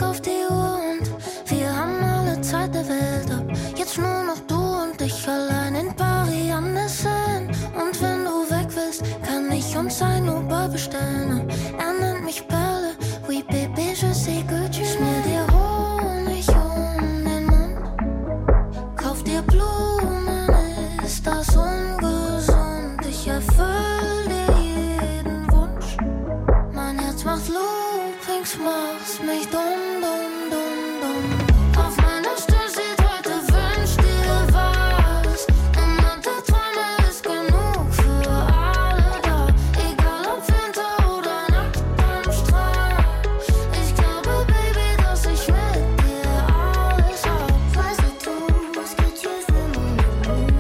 Blick auf die Uhr und wir haben alle Zeit der Welt ab. Jetzt nur noch du und ich allein in Paris an der Seine. Und wenn du weg willst, kann ich uns ein Uber bestellen. Er nennt mich Perle, oui bébé, je sais que tu schmier dir Honig um den Mund, kauf dir Blumen, ist das ungesund. Ich erfüll dir jeden Wunsch, mein Herz macht Loopings, machst mich dumm, dumm, dumm, dumm. Auf meiner Stirn steht heute, wünsch dir was. Und manche Träume ist genug für alle da. Egal ob Winter oder Nacht am Strand. Ich glaube, Baby, dass ich mit dir alles hab. Weiß du, was que tu veux, mon amour.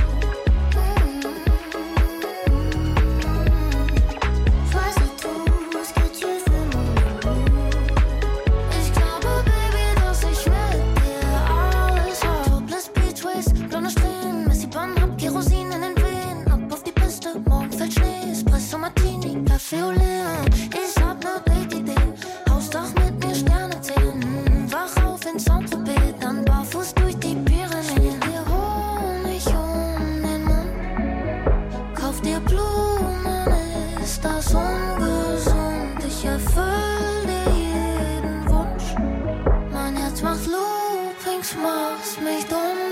Weiß du, was que tu veux, mon amour. Ich glaube, Baby, dass ich mit dir alles hab. Topless Beachways, blonde Strähnen, Messi-Bahn, hab Kerosin in den Venen. Ab auf die Piste, morgen fällt Schnee, Espresso Martini, Café au lait. Ich hab ne Date-Idee, Hausdach mit mir, Sterne zählen. Wach auf in Saint-Tropez, dann barfuß durch die Pyrenäen. Dir Honig um den Mund, kauf dir Blumen, ist das ungesund. Ich erfüll dir jeden Wunsch, mein Herz macht Loopings, machst mich dumm.